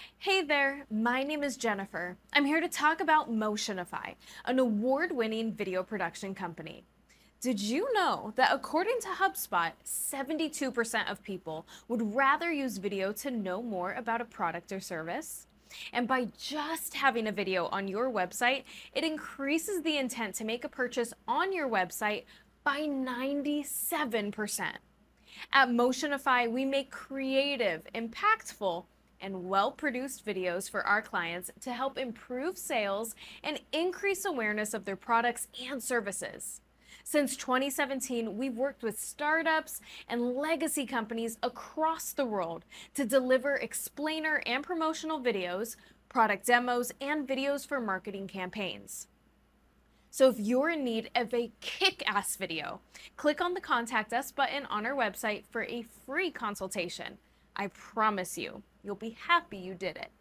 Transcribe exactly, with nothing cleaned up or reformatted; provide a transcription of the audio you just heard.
Hey there, my name is Jennifer. I'm here to talk about Motionify, an award-winning video production company. Did you know that according to HubSpot, seventy-two percent of people would rather use video to know more about a product or service? And by just having a video on your website, it increases the intent to make a purchase on your website by ninety-seven percent. At Motionify, we make creative, impactful, and well-produced videos for our clients to help improve sales and increase awareness of their products and services. Since twenty seventeen, we've worked with startups and legacy companies across the world to deliver explainer and promotional videos, product demos, and videos for marketing campaigns. So if you're in need of a kick-ass video, click on the Contact Us button on our website for a free consultation. I promise you, you'll be happy you did it.